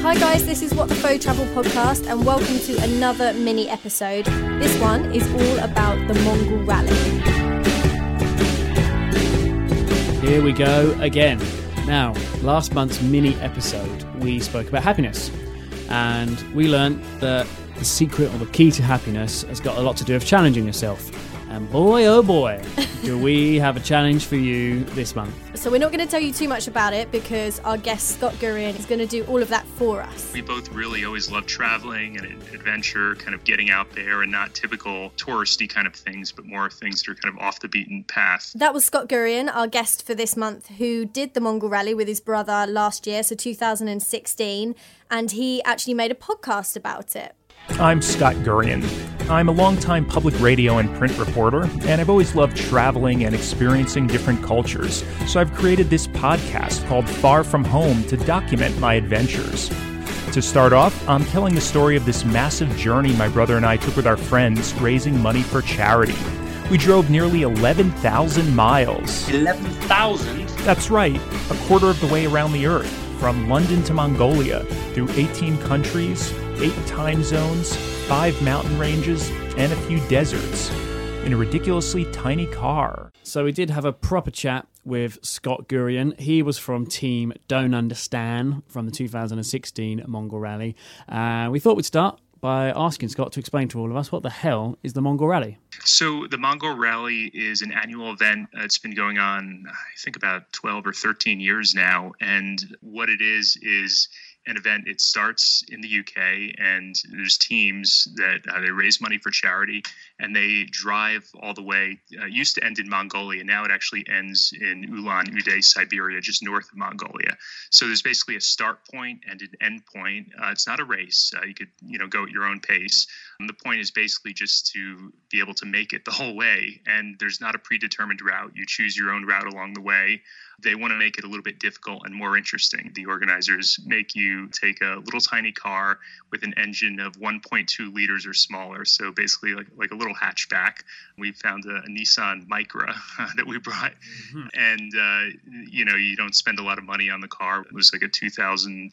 Hi guys, this is What the Faux Travel podcast and welcome to another mini episode. This one is all about the Mongol Rally. Here we go again. Now, last month's mini episode, we spoke about happiness. And we learned that the secret or the key to happiness has got a lot to do with challenging yourself. And boy, oh boy, do we have a challenge for you this month. So we're not going to tell you too much about it because our guest Scott Gurian is going to do all of that for us. We both really always love traveling and adventure, kind of getting out there and not typical touristy kind of things, but more things that are kind of off the beaten path. That was Scott Gurian, our guest for this month, who did the Mongol Rally with his brother last year, so 2016, and he actually made a podcast about it. I'm Scott Gurian. I'm a longtime public radio and print reporter, and I've always loved traveling and experiencing different cultures. So I've created this podcast called Far From Home to document my adventures. To start off, I'm telling the story of this massive journey my brother and I took with our friends, raising money for charity. We drove nearly 11,000 miles. 11,000? That's right, a quarter of the way around the Earth, from London to Mongolia, through 18 countries, 8 time zones, 5 mountain ranges, and a few deserts, in a ridiculously tiny car. So we did have a proper chat with Scott Gurian. He was from Team Don't Understand from the 2016 Mongol Rally. We thought we'd start by asking Scott to explain to all of us what the hell is the Mongol Rally. So the Mongol Rally is an annual event. It's been going on, I think, about 12 or 13 years now. And what it is an event. It starts in the UK, and there's teams that they raise money for charity, and they drive all the way. It used to end in Mongolia. Now it actually ends in Ulan-Ude, Siberia, just north of Mongolia. So there's basically a start point and an end point. It's not a race. You could, go at your own pace. The point is basically just to be able to make it the whole way. And there's not a predetermined route. You choose your own route along the way. They want to make it a little bit difficult and more interesting. The organizers make you take a little tiny car with an engine of 1.2 liters or smaller. So basically like a little hatchback. We found a Nissan Micra that we brought. Mm-hmm. And, you don't spend a lot of money on the car. It was like a 2001,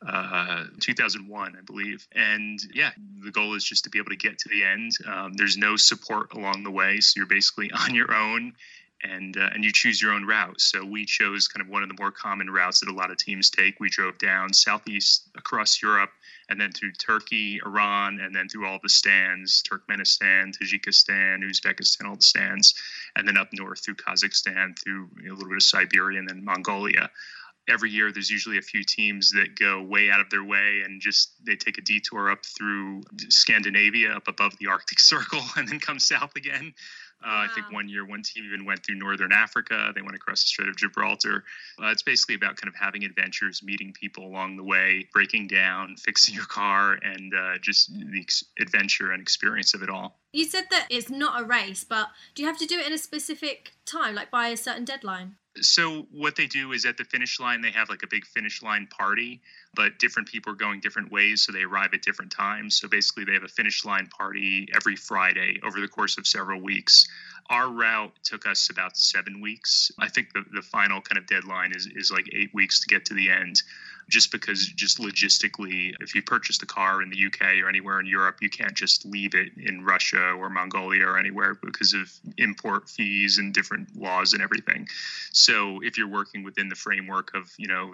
I believe. And yeah, the goal is just to be able to get to the end. There's no support along the way. So you're basically on your own. And you choose your own route. So we chose kind of one of the more common routes that a lot of teams take. We drove down southeast across Europe and then through Turkey, Iran, and then through all the stands, Turkmenistan, Tajikistan, Uzbekistan, all the stands, and then up north through Kazakhstan, through a little bit of Siberia, and then Mongolia. Every year, there's usually a few teams that go way out of their way and they take a detour up through Scandinavia, up above the Arctic Circle, and then come south again. Wow. I think one year, one team even went through Northern Africa. They went across the Strait of Gibraltar. It's basically about kind of having adventures, meeting people along the way, breaking down, fixing your car, and just the adventure and experience of it all. You said that it's not a race, but do you have to do it in a specific time, like by a certain deadline? So what they do is at the finish line, they have like a big finish line party, but different people are going different ways, so they arrive at different times. So basically they have a finish line party every Friday over the course of several weeks. Our route took us about 7 weeks. I think the final kind of deadline is like 8 weeks to get to the end. Just because just logistically, if you purchase the car in the UK or anywhere in Europe, you can't just leave it in Russia or Mongolia or anywhere because of import fees and different laws and everything. So if you're working within the framework of,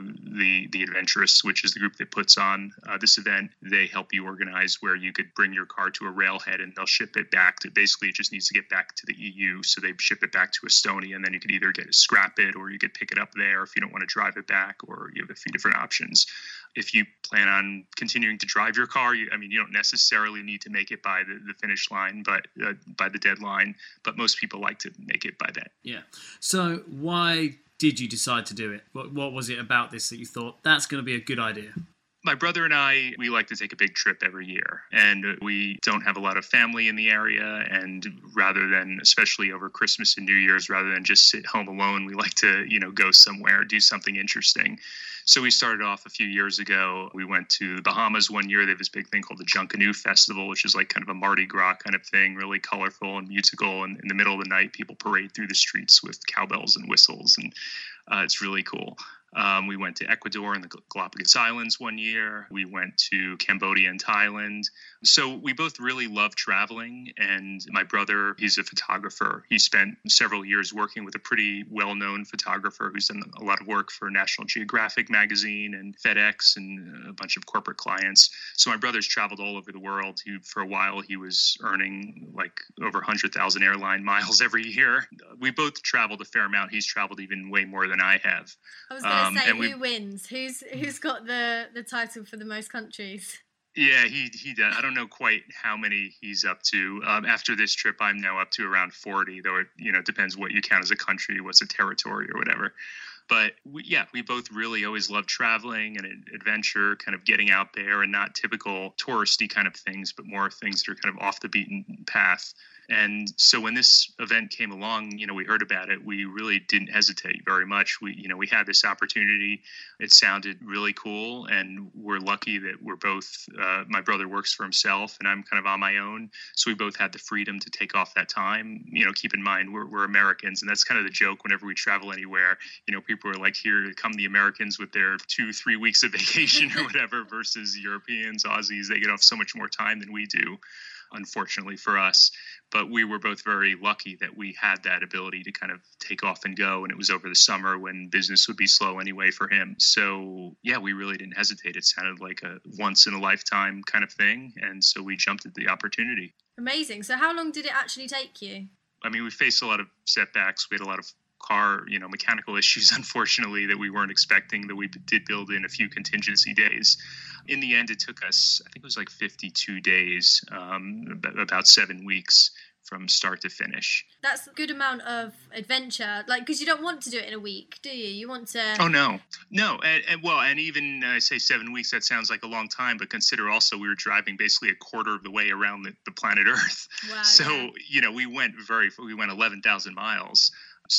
the Adventurists, which is the group that puts on this event, they help you organize where you could bring your car to a railhead and they'll ship it back to, basically it just needs to get back to the EU. So they ship it back to Estonia, and then you could either scrap it or you could pick it up there if you don't want to drive it back, or you have a few different options. If you plan on continuing to drive your car, you don't necessarily need to make it by the finish line, but by the deadline. But most people like to make it by that. Yeah. So why did you decide to do it? What was it about this that you thought that's going to be a good idea? My brother and I, we like to take a big trip every year, and we don't have a lot of family in the area. And rather than, especially over Christmas and New Year's, rather than just sit home alone, we like to, go somewhere, do something interesting. So we started off a few years ago. We went to the Bahamas one year. They have this big thing called the Junkanoo Festival, which is like kind of a Mardi Gras kind of thing, really colorful and musical. And in the middle of the night, people parade through the streets with cowbells and whistles, and it's really cool. We went to Ecuador and the Galapagos Islands one year. We went to Cambodia and Thailand. So we both really love traveling. And my brother, he's a photographer. He spent several years working with a pretty well-known photographer who's done a lot of work for National Geographic magazine and FedEx and a bunch of corporate clients. So my brother's traveled all over the world. For a while, he was earning like over 100,000 airline miles every year. We both traveled a fair amount. He's traveled even way more than I have. I was going to say, who wins? Who's got the title for the most countries? Yeah, he does. I don't know quite how many he's up to. After this trip, I'm now up to around 40, though it depends what you count as a country, what's a territory or whatever. But we both really always love traveling and adventure, kind of getting out there, and not typical touristy kind of things, but more things that are kind of off the beaten path. And so when this event came along, we heard about it. We really didn't hesitate very much. We had this opportunity. It sounded really cool, and we're lucky that we're both. My brother works for himself, and I'm kind of on my own. So we both had the freedom to take off that time. Keep in mind we're Americans, and that's kind of the joke whenever we travel anywhere. People are like, here come the Americans with their 2-3 weeks of vacation or whatever, versus Europeans, Aussies. They get off so much more time than we do, unfortunately for us. But we were both very lucky that we had that ability to kind of take off and go. And it was over the summer when business would be slow anyway for him. So, we really didn't hesitate. It sounded like a once in a lifetime kind of thing. And so we jumped at the opportunity. Amazing. So how long did it actually take you? I mean, we faced a lot of setbacks. We had a lot of car, mechanical issues, unfortunately, that we weren't expecting, that we did build in a few contingency days. In the end, it took us, I think it was like 52 days, about 7 weeks from start to finish. That's a good amount of adventure, because you don't want to do it in a week, do you? You want to... Oh, no. And even I say 7 weeks, that sounds like a long time, but consider also we were driving basically a quarter of the way around the planet Earth. Wow, so, we went 11,000 miles.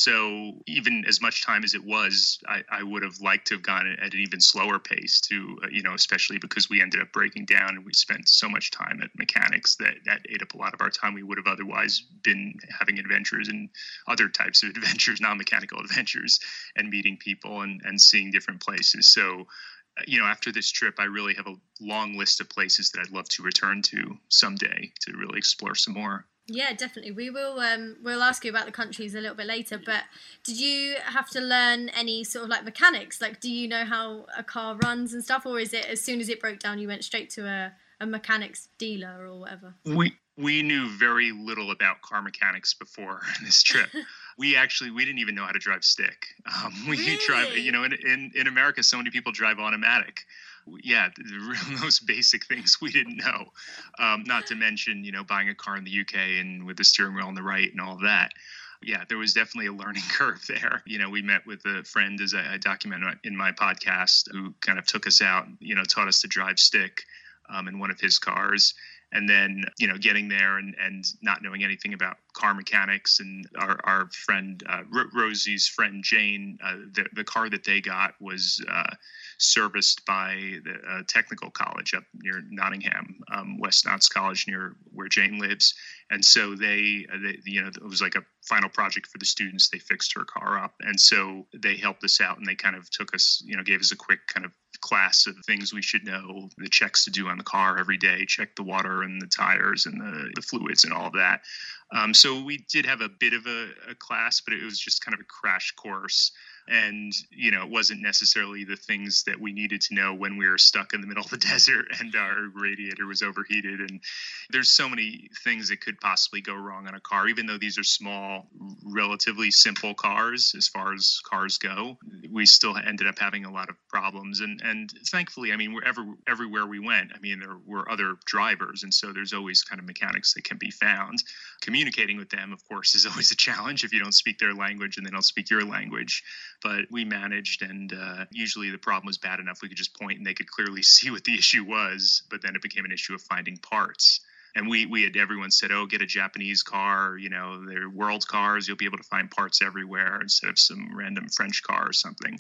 So even as much time as it was, I would have liked to have gone at an even slower pace to, especially because we ended up breaking down and we spent so much time at mechanics that ate up a lot of our time. We would have otherwise been having adventures and other types of adventures, non-mechanical adventures, and meeting people and seeing different places. So, after this trip, I really have a long list of places that I'd love to return to someday to really explore some more. Yeah, definitely. We will. We'll ask you about the countries a little bit later. But did you have to learn any sort of mechanics? Do you know how a car runs and stuff, or is it as soon as it broke down, you went straight to a mechanics dealer or whatever? We knew very little about car mechanics before this trip. We didn't even know how to drive stick. Really? Drive. In America, so many people drive automatic. Yeah, the most basic things we didn't know. Not to mention, buying a car in the UK and with the steering wheel on the right and all of that. Yeah, there was definitely a learning curve there. We met with a friend, as I document in my podcast, who kind of took us out, taught us to drive stick in one of his cars. And then, getting there and not knowing anything about car mechanics, and our friend, Rosie's friend, Jane, the car that they got was serviced by the technical college up near Nottingham, West Notts College, near where Jane lives. And so they it was like a final project for the students. They fixed her car up. And so they helped us out, and they kind of took us, gave us a quick kind of class of things we should know, the checks to do on the car every day, check the water and the tires and the fluids and all of that. So we did have a bit of a class, but it was just kind of a crash course. And, it wasn't necessarily the things that we needed to know when we were stuck in the middle of the desert and our radiator was overheated. And there's so many things that could possibly go wrong on a car, even though these are small, relatively simple cars as far as cars go. We still ended up having a lot of problems. And thankfully, everywhere we went, there were other drivers. And so there's always kind of mechanics that can be found. Communicating with them, of course, is always a challenge if you don't speak their language and they don't speak your language. But we managed, and usually the problem was bad enough we could just point and they could clearly see what the issue was, but then it became an issue of finding parts. And we had everyone said, get a Japanese car, they're world cars, you'll be able to find parts everywhere instead of some random French car or something.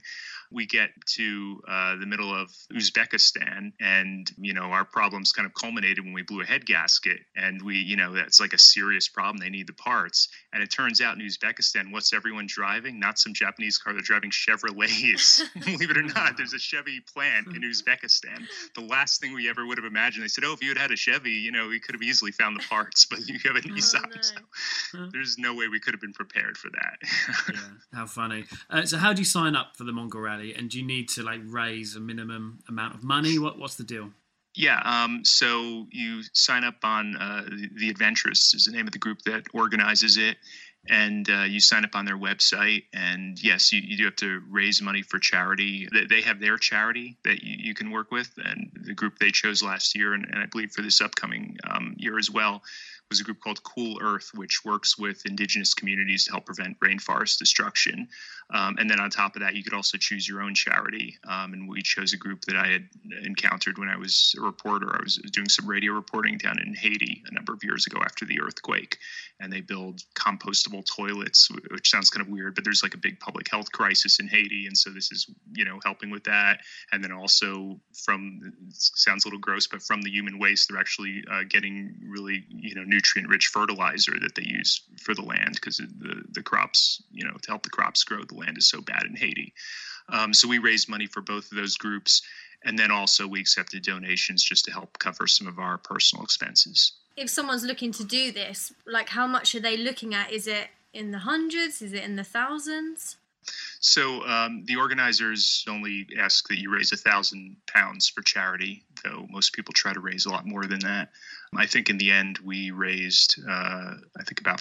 we get to the middle of Uzbekistan, and our problems kind of culminated when we blew a head gasket, and that's like a serious problem. They need the parts, and it turns out in Uzbekistan, what's everyone driving? Not some Japanese car. They're driving Chevrolets. Believe it or not, there's a Chevy plant in Uzbekistan. The last thing we ever would have imagined. They said, "Oh, if you had a Chevy, we could have easily found the parts, but you have a Nissan." No. So there's no way we could have been prepared for that. Yeah, how funny. So how do you sign up for the Mongol Rally, and do you need to raise a minimum amount of money? What's the deal? Yeah, so you sign up on The Adventurists is the name of the group that organizes it, and you sign up on their website, and yes, you do have to raise money for charity. They have their charity that you can work with, and the group they chose last year, and I believe for this upcoming year as well, was a group called Cool Earth, which works with indigenous communities to help prevent rainforest destruction. And then on top of that, you could also choose your own charity. And we chose a group that I had encountered when I was a reporter. I was doing some radio reporting down in Haiti a number of years ago after the earthquake. And they build compostable toilets, which sounds kind of weird, but there's like a big public health crisis in Haiti. And so this is, helping with that. And then also sounds a little gross, but from the human waste, they're actually getting really, nutrient-rich fertilizer that they use for the land, because the crops, to help the crops grow, the land is so bad in Haiti. So we raised money for both of those groups, and then also we accepted donations just to help cover some of our personal expenses. If someone's looking to do this, how much are they looking at? Is it in the hundreds? Is it in the thousands? So the organizers only ask that you raise £1,000 for charity, though most people try to raise a lot more than that. I think in the end we raised, about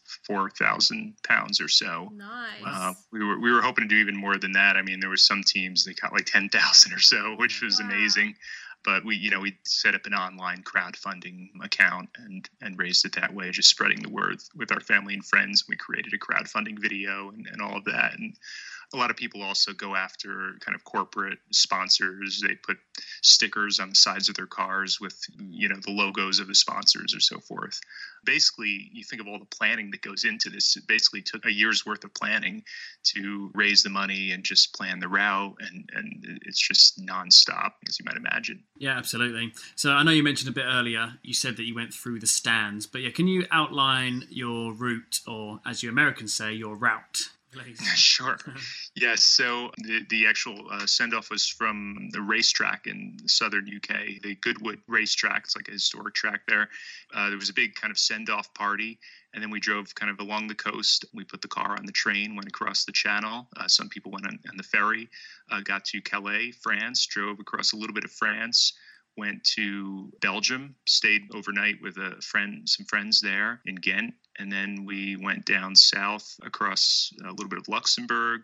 £4,000 or so. Nice. We were hoping to do even more than that. I mean, there were some teams that got 10,000 or so, which was amazing. But we set up an online crowdfunding account and raised it that way, just spreading the word with our family and friends. We created a crowdfunding video and all of that. And a lot of people also go after kind of corporate sponsors. They put stickers on the sides of their cars with, the logos of the sponsors or so forth. Basically, you think of all the planning that goes into this. It basically took a year's worth of planning to raise the money and just plan the route. And it's just nonstop, as you might imagine. Yeah, absolutely. So I know you mentioned a bit earlier, you said that you went through the stands, but can you outline your route, or as you Americans say, your route? Please. Sure. Yes. So the actual send-off was from the racetrack in southern UK, the Goodwood racetrack. It's like a historic track there. There was a big kind of send-off party, and then we drove kind of along the coast. We put the car on the train, went across the channel. Some people went on the ferry, got to Calais, France, drove across a little bit of France, went to Belgium, stayed overnight with some friends there in Ghent. And then we went down south across a little bit of Luxembourg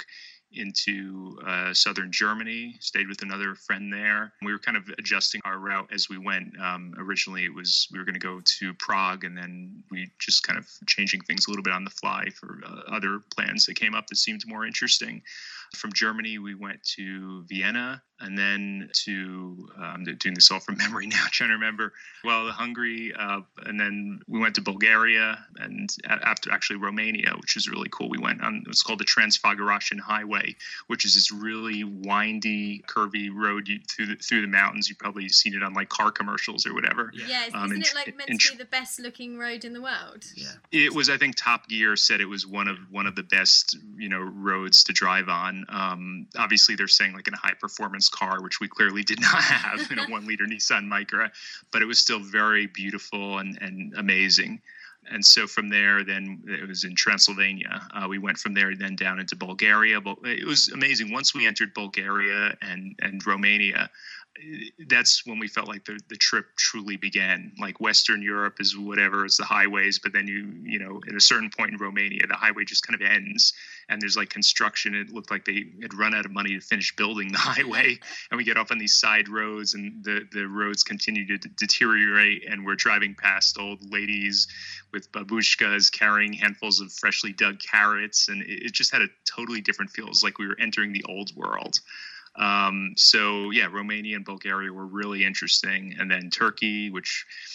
into southern Germany, stayed with another friend there. We were kind of adjusting our route as we went. Originally, we were going to go to Prague, and then we just kind of changing things a little bit on the fly for other plans that came up that seemed more interesting. From Germany, we went to Vienna, and then I'm doing this all from memory now, trying to remember. Hungary, and then we went to Bulgaria, and after actually Romania, which is really cool. We went on, it's called the Transfăgăraș Highway, which is this really windy, curvy road through the mountains. You've probably seen it on car commercials or whatever. Yeah, isn't it meant to be the best looking road in the world? Yeah, it was. I think Top Gear said it was one of the best roads to drive on. Obviously, they're saying in a high performance car, which we clearly did not have in a 1-liter Nissan Micra, but it was still very beautiful and amazing. And so from there, then it was in Transylvania. We went from there then down into Bulgaria. But it was amazing. Once we entered Bulgaria and Romania, that's when we felt like the trip truly began. Western Europe is whatever, it's the highways, but then at a certain point in Romania, the highway just kind of ends, and there's construction. It looked like they had run out of money to finish building the highway, and we get off on these side roads, and the roads continue to deteriorate, and we're driving past old ladies with babushkas carrying handfuls of freshly dug carrots, and it just had a totally different feel. It was like we were entering the old world. Romania and Bulgaria were really interesting. And then Turkey, which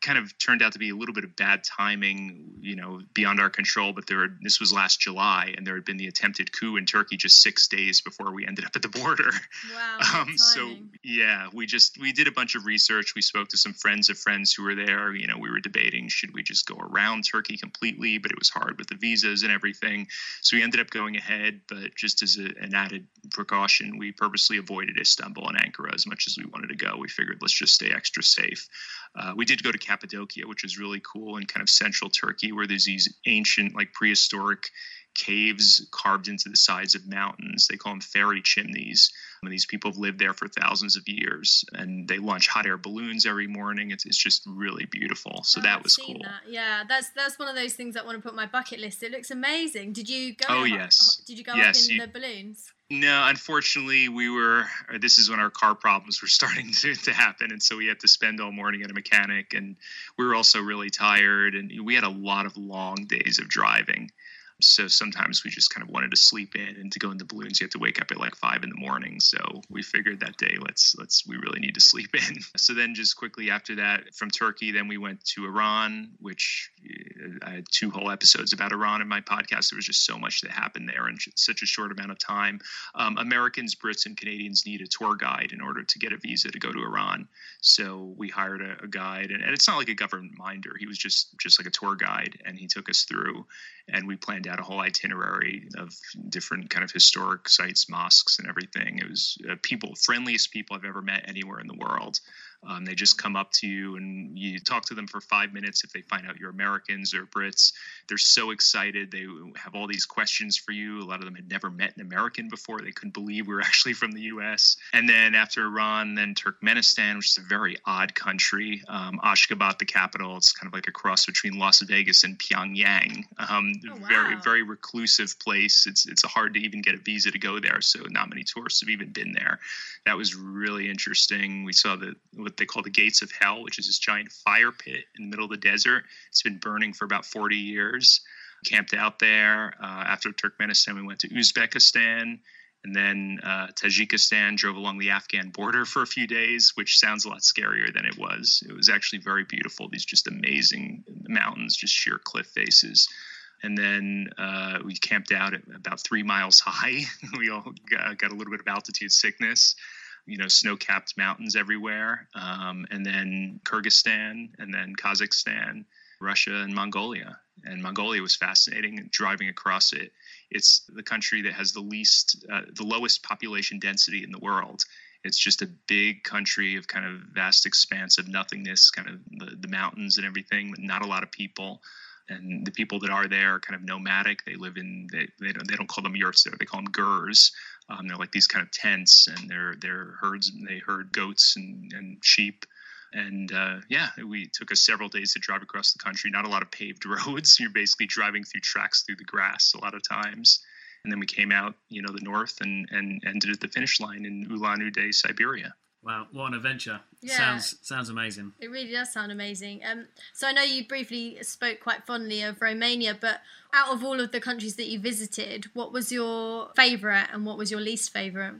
kind of turned out to be a little bit of bad timing, beyond our control. But this was last July, and there had been the attempted coup in Turkey just 6 days before we ended up at the border. Wow. So yeah, we did a bunch of research. We spoke to some friends of friends who were there. We were debating, should we just go around Turkey completely? But it was hard with the visas and everything. So we ended up going ahead, but just as an added precaution, we purposely avoided Istanbul and Ankara as much as we wanted to go. We figured let's just stay extra safe. We did go to Cappadocia, which is really cool, in kind of central Turkey, where there's these ancient, like prehistoric caves carved into the sides of mountains. They call them fairy chimneys. And these people have lived there for thousands of years, and they launch hot air balloons every morning. It's just really beautiful. So that was cool. That. Yeah, that's one of those things that I want to put on my bucket list. It looks amazing. Did you go? Oh, yes. Did you go up in the balloons? No, unfortunately, this is when our car problems were starting to happen. And so we had to spend all morning at a mechanic, and we were also really tired, and we had a lot of long days of driving. So sometimes we just kind of wanted to sleep in, and to go in the balloons, you have to wake up at like 5 a.m. So we figured that day, we really need to sleep in. So then just quickly after that, from Turkey, then we went to Iran, which I had 2 whole episodes about Iran in my podcast. There was just so much that happened there in such a short amount of time. Americans, Brits, and Canadians need a tour guide in order to get a visa to go to Iran. So we hired a guide, and it's not like a government minder. He was just like a tour guide, and he took us through, and we planned out a whole itinerary of different kind of historic sites, mosques, and everything. It was friendliest people I've ever met anywhere in the world. They just come up to you, and you talk to them for 5 minutes. If they find out you're Americans or Brits, they're so excited. They have all these questions for you. A lot of them had never met an American before. They couldn't believe we were actually from the U.S. And then after Iran, then Turkmenistan, which is a very odd country. Ashgabat, the capital. It's kind of like a cross between Las Vegas and Pyongyang. Very, very reclusive place. It's hard to even get a visa to go there, so not many tourists have even been there. That was really interesting. We saw what they call the Gates of Hell, which is this giant fire pit in the middle of the desert. It's been burning for about 40 years. Camped out there. After Turkmenistan, we went to Uzbekistan, and then Tajikistan, drove along the Afghan border for a few days, which sounds a lot scarier than it was. It was actually very beautiful. These just amazing mountains, just sheer cliff faces. And then we camped out at about 3 miles high. We all got a little bit of altitude sickness. Snow-capped mountains everywhere, and then Kyrgyzstan, and then Kazakhstan, Russia, and Mongolia. And Mongolia was fascinating. Driving across it, it's the country that has the lowest population density in the world. It's just a big country of kind of vast expanse of nothingness, kind of the mountains and everything, but not a lot of people. And the people that are there are kind of nomadic. They live they don't call them yurts there. They call them gurs. They're like these kind of tents, and they're herds. They herd goats and sheep. And we took us several days to drive across the country. Not a lot of paved roads. You're basically driving through tracks through the grass a lot of times. And then we came out, the north and ended at the finish line in Ulan-Ude, Siberia. Wow, what an adventure. Yeah. Sounds amazing. It really does sound amazing. So I know you briefly spoke quite fondly of Romania, but out of all of the countries that you visited, what was your favourite and what was your least favourite?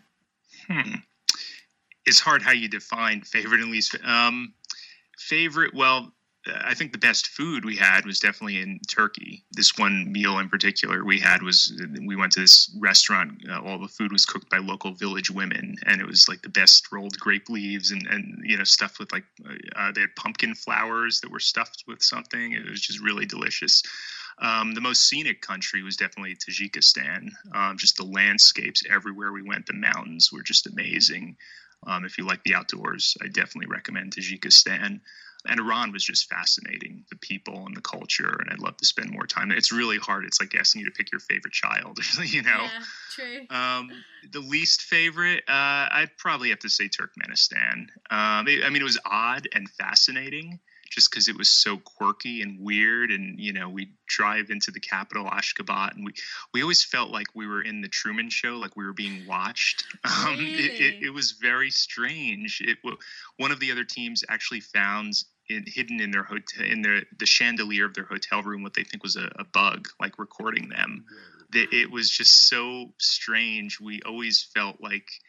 It's hard how you define favourite and least. Favorite, well, I think the best food we had was definitely in Turkey. This one meal in particular we went to this restaurant. All the food was cooked by local village women, and it was like the best rolled grape leaves and stuffed with they had pumpkin flowers that were stuffed with something. It was just really delicious. The most scenic country was definitely Tajikistan. Just the landscapes everywhere we went, the mountains were just amazing. If you like the outdoors, I definitely recommend Tajikistan. And Iran was just fascinating, the people and the culture, and I'd love to spend more time. It's really hard. It's like asking you to pick your favorite child, Yeah, true. The least favorite, I'd probably have to say Turkmenistan. It was odd and fascinating just because it was so quirky and weird. And, we drive into the capital, Ashgabat, and we always felt like we were in the Truman Show, like we were being watched. Really? It was very strange. One of the other teams actually found hidden in their hotel, in the chandelier of their hotel room, what they think was a bug, like recording them. It was just so strange. We always felt like,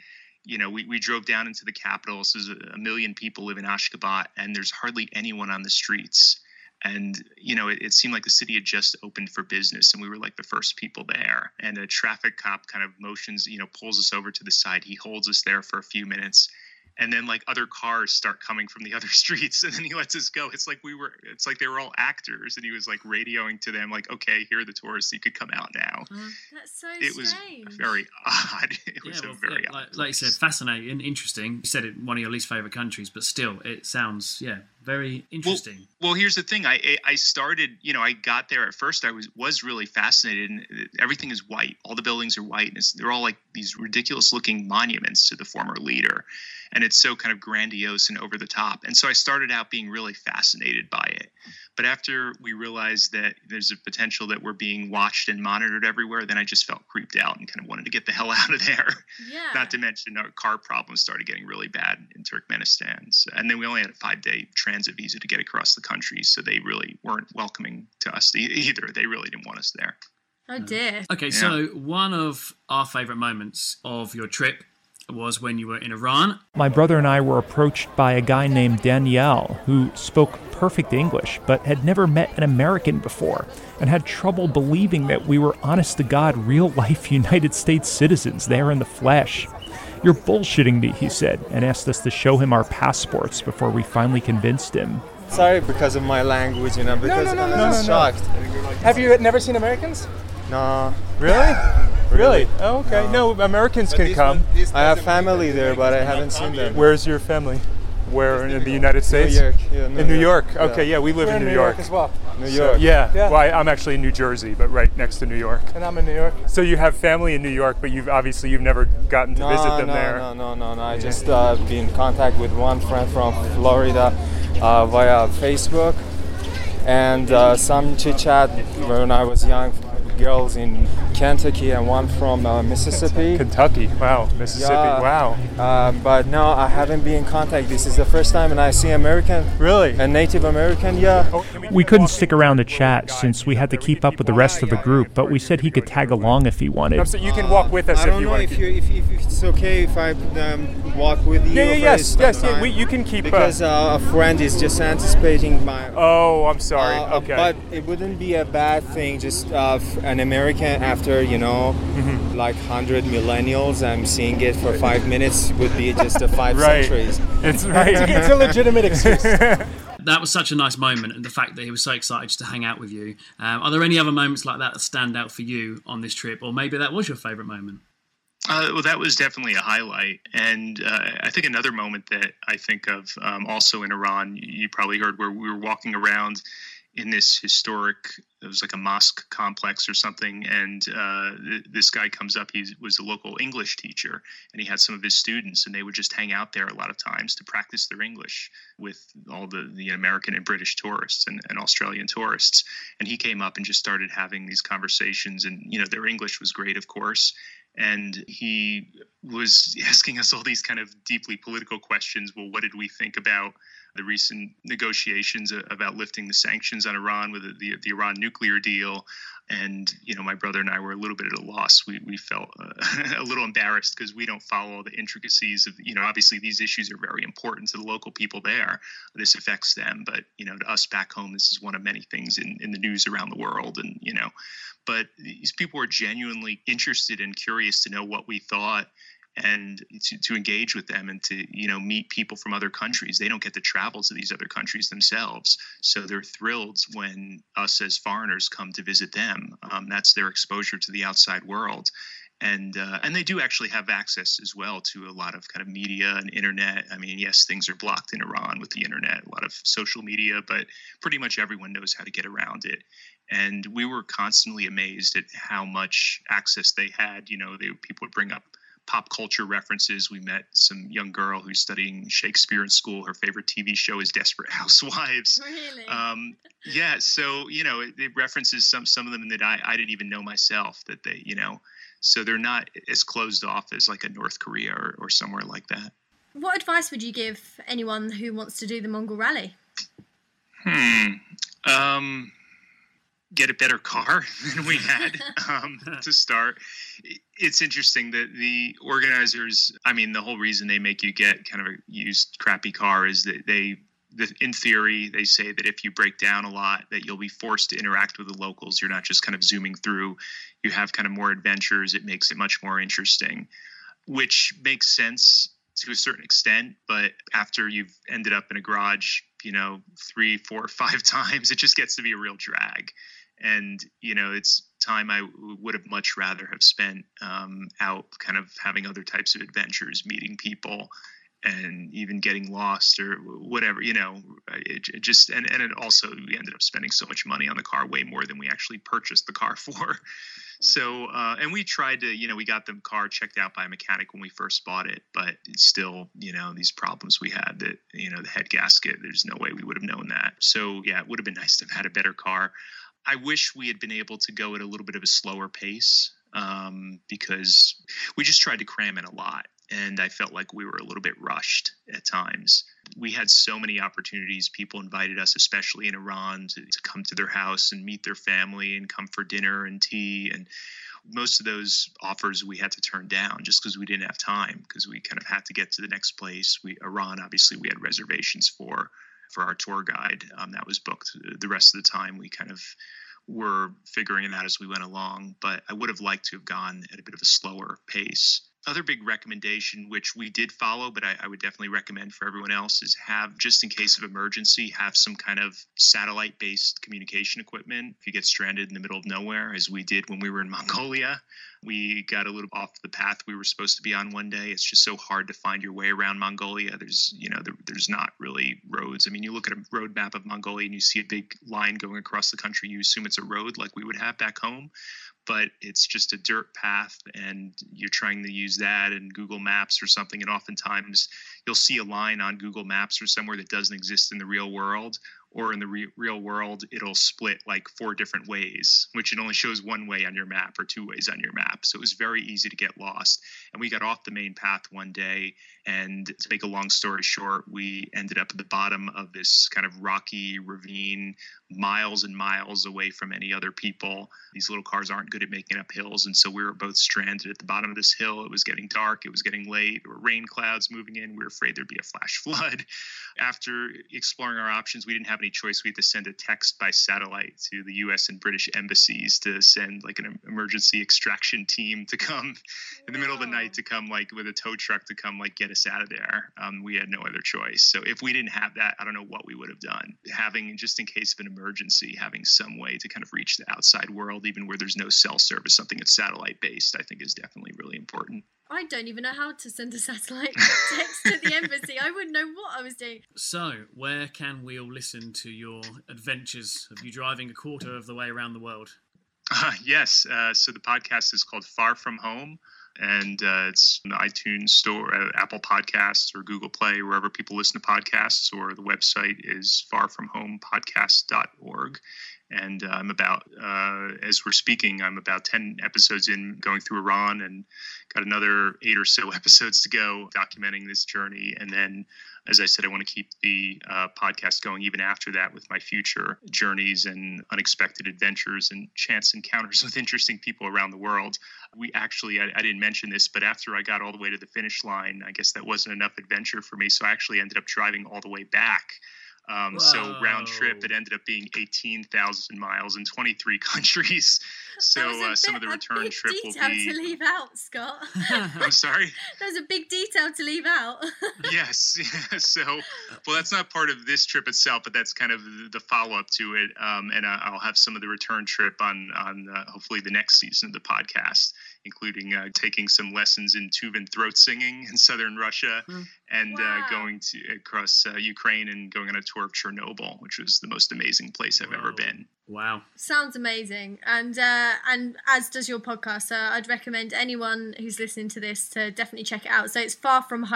we drove down into the capital. So there's 1 million people live in Ashgabat, and there's hardly anyone on the streets. And, it seemed like the city had just opened for business, and we were like the first people there. And a traffic cop kind of motions, pulls us over to the side. He holds us there for a few minutes. And then like other cars start coming from the other streets, and then he lets us go. It's like they were all actors, and he was like radioing to them like, okay, here are the tourists. You could come out now. That's so it strange. Was very odd. It was very odd. Like you said, fascinating, interesting. You said it one of your least favorite countries, but still, it sounds very interesting. Well, here's the thing. I started, I got there at first. I was really fascinated, and everything is white. All the buildings are white, and they're all like these ridiculous looking monuments to the former leader. And it's so kind of grandiose and over the top. And so I started out being really fascinated by it. But after we realized that there's a potential that we're being watched and monitored everywhere, then I just felt creeped out and kind of wanted to get the hell out of there. Yeah. Not to mention our car problems started getting really bad in Turkmenistan. And then we only had a 5-day transit visa to get across the country. So they really weren't welcoming to us either. They really didn't want us there. Oh, dear. Okay, so one of our favorite moments of your trip was when you were in Iran. My brother and I were approached by a guy named Danielle who spoke perfect English but had never met an American before and had trouble believing that we were honest-to-God, real-life United States citizens there in the flesh. "You're bullshitting me," he said, and asked us to show him our passports before we finally convinced him. Sorry because of my language, because I was shocked. Have you never seen Americans? No. Really? Really? Oh, okay. No, Americans can come. I have family there, but I haven't seen them. Where's your family? Where in the United States? New York. Yeah, in New York. Okay, yeah, we live We're in New York as well. New York. Yeah. Well, I'm actually in New Jersey, but right next to New York. And I'm in New York. So you have family in New York, but you've never gotten to visit them there. No. I just been in contact with one friend from Florida via Facebook, and some chit chat when I was young. Girls in Kentucky and one from Mississippi. Kentucky, wow. Mississippi, wow. But no, I haven't been in contact. This is the first time, and I see American. Really? A Native American, yeah. We couldn't stick around to chat since we had to keep up with the rest of the group, but we said he could tag along if he wanted. So you can walk with us if you want. I don't know if it's okay if I walk with you. Yes. You can keep. Because a friend is just anticipating my. Oh, I'm sorry. Okay. But it wouldn't be a bad thing, just an American after like 100 millennials. I'm seeing it for 5 minutes would be just a 5 centuries. It's right. It's a legitimate excuse. That was such a nice moment, and the fact that he was so excited just to hang out with you. Are there any other moments like that stand out for you on this trip, or maybe that was your favourite moment? Well, that was definitely a highlight. And I think another moment that I think of also in Iran, you probably heard, where we were walking around in this historic, it was like a mosque complex or something, and this guy comes up. He was a local English teacher, and he had some of his students, and they would just hang out there a lot of times to practice their English with all the American and British tourists and Australian tourists. And he came up and just started having these conversations, and their English was great, of course. And he was asking us all these kind of deeply political questions. Well, what did we think about the recent negotiations about lifting the sanctions on Iran with the Iran nuclear deal? And, my brother and I were a little bit at a loss. We felt a little embarrassed because we don't follow all the intricacies of, obviously these issues are very important to the local people there. This affects them. But, to us back home, this is one of many things in the news around the world. And, but these people were genuinely interested and curious to know what we thought, and to engage with them and to, meet people from other countries. They don't get to travel to these other countries themselves. So they're thrilled when us as foreigners come to visit them. That's their exposure to the outside world. And they do actually have access as well to a lot of kind of media and internet. I mean, yes, things are blocked in Iran with the internet, a lot of social media, but pretty much everyone knows how to get around it. And we were constantly amazed at how much access they had. People would bring up pop culture references. We met some young girl who's studying Shakespeare in school. Her favorite TV show is Desperate Housewives. Really? Yeah. So, it references some of them that I didn't even know myself, that they, so they're not as closed off as like a North Korea or somewhere like that. What advice would you give anyone who wants to do the Mongol Rally? get a better car than we had to start. It's interesting that the organizers, the whole reason they make you get kind of a used crappy car is that in theory, they say that if you break down a lot, that you'll be forced to interact with the locals. You're not just kind of zooming through. You have kind of more adventures. It makes it much more interesting, which makes sense to a certain extent. But after you've ended up in a garage, 3, 4, 5 times, it just gets to be a real drag. And, it's time I would have much rather have spent out kind of having other types of adventures, meeting people, and even getting lost or whatever, it just, and it also, we ended up spending so much money on the car, way more than we actually purchased the car for. So, and we tried to, we got the car checked out by a mechanic when we first bought it, but it's still, these problems we had that, the head gasket, there's no way we would have known that. So yeah, it would have been nice to have had a better car. I wish we had been able to go at a little bit of a slower pace, because we just tried to cram in a lot. And I felt like we were a little bit rushed at times. We had so many opportunities. People invited us, especially in Iran, to come to their house and meet their family and come for dinner and tea. And most of those offers we had to turn down just because we didn't have time, because we kind of had to get to the next place. Iran, obviously, we had reservations for our tour guide. That was booked. The rest of the time, we kind of were figuring it out as we went along. But I would have liked to have gone at a bit of a slower pace. Other big recommendation, which we did follow, but I would definitely recommend for everyone else, is have, just in case of emergency, have some kind of satellite-based communication equipment. If you get stranded in the middle of nowhere, as we did when we were in Mongolia, we got a little off the path we were supposed to be on one day. It's just so hard to find your way around Mongolia. There's not really roads. You look at a road map of Mongolia and you see a big line going across the country. You assume it's a road like we would have back home, but it's just a dirt path, and you're trying to use that and Google Maps or something. And oftentimes you'll see a line on Google Maps or somewhere that doesn't exist in the real world, or in the real world, it'll split like 4 different ways, which it only shows one way on your map or 2 ways on your map. So it was very easy to get lost. And we got off the main path one day, and to make a long story short, we ended up at the bottom of this kind of rocky ravine, miles and miles away from any other people. These little cars aren't good at making up hills, and so we were both stranded at the bottom of this hill. It was getting dark. It was getting late. There were rain clouds moving in. We were afraid there'd be a flash flood. After exploring our options, we didn't have any choice. We had to send a text by satellite to the U.S. and British embassies to send like an emergency extraction team to come in the middle of the night, to come like with a tow truck to come like get us out of there. We had no other choice. So if we didn't have that, I don't know what we would have done. Having, just in case of an emergency, having some way to kind of reach the outside world, even where there's no cell service, something that's satellite based, I think is definitely really important. I don't even know how to send a satellite text to the embassy. I wouldn't know what I was doing. So, where can we all listen to your adventures of you driving a quarter of the way around the world? Yes. So the podcast is called Far From Home, and it's in the iTunes Store, Apple Podcasts, or Google Play, wherever people listen to podcasts, or the website is farfromhomepodcast.org. And I'm about, as we're speaking, I'm about 10 episodes in, going through Iran, and got another 8 or so episodes to go documenting this journey. And then, as I said, I want to keep the podcast going even after that with my future journeys and unexpected adventures and chance encounters with interesting people around the world. We actually, I didn't mention this, but after I got all the way to the finish line, I guess that wasn't enough adventure for me. So I actually ended up driving all the way back. So round trip, it ended up being 18,000 miles in 23 countries. So some of the return trip will be... That was a big detail to leave out, Scott. I'm sorry? That was a big detail to leave out. Yes. So, well, that's not part of this trip itself, but that's kind of the follow-up to it. And I'll have some of the return trip on hopefully the next season of the podcast, including taking some lessons in Tuvan throat singing in southern Russia, and going across Ukraine and going on a tour of Chernobyl, which was the most amazing place I've ever been. Wow. Sounds amazing. And as does your podcast, I'd recommend anyone who's listening to this to definitely check it out. So it's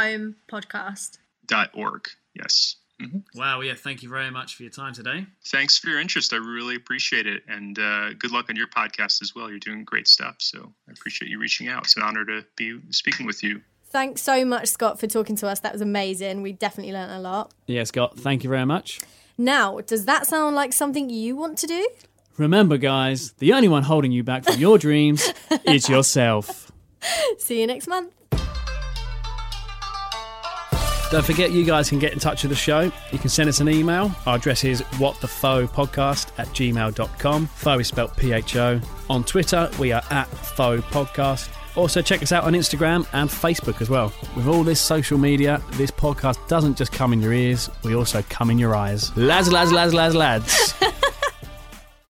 farfromhomepodcast.org. Yes. Mm-hmm. Wow. Yeah. Thank you very much for your time today. Thanks for your interest. I really appreciate it. And good luck on your podcast as well. You're doing great stuff. So I appreciate you reaching out. It's an honor to be speaking with you. Thanks so much, Scott, for talking to us. That was amazing. We definitely learned a lot. Yeah, Scott, thank you very much. Now, does that sound like something you want to do? Remember, guys, the only one holding you back from your dreams is yourself. See you next month. Don't forget, you guys can get in touch with the show. You can send us an email. Our address is whatthefaux@gmail.com. Faux is spelled PHO. On Twitter, we are @FauxPodcast. Also, check us out on Instagram and Facebook as well. With all this social media, this podcast doesn't just come in your ears, we also come in your eyes. Lads.